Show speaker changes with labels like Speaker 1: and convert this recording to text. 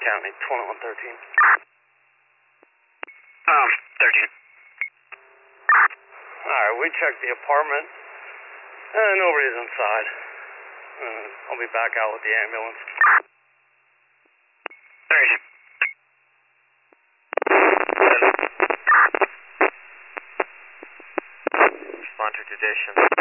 Speaker 1: County, 2113.
Speaker 2: 13.
Speaker 1: Alright, we checked the apartment. Nobody's inside. I'll be back out with the ambulance.
Speaker 2: 30. Respond to tradition.